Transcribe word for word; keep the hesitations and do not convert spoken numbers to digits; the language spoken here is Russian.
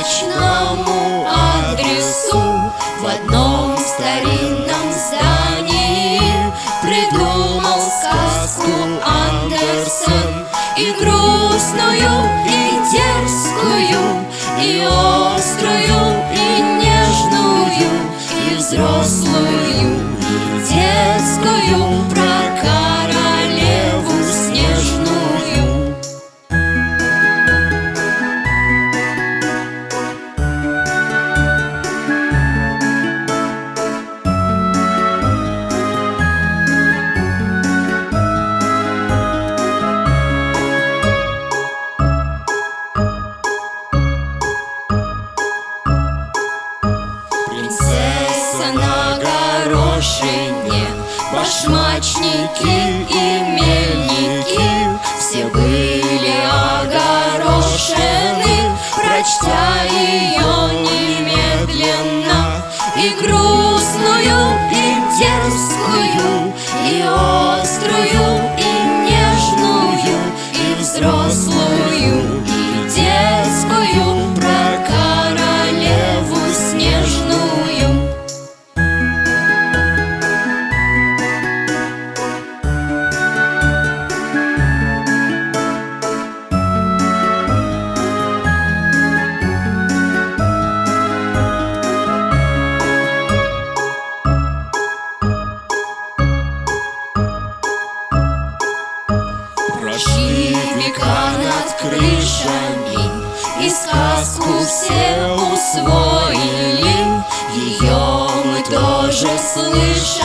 точному адресу. В одном старинном здании придумал сказку Андерсон, и грустную, и дерзкую, и острую, и нежную, и взрослую, и детскую, про королеву снежную. Принцесса на горошине, башмачники и мельники все были огорошены, прочтя ее немедленно. И грустную, и дерзкую, и острую, и нежную, и взрослую, и детскую, про королеву снежную. Прошли века над крышами, и сказку все усвоили. Ее мы тоже слышали.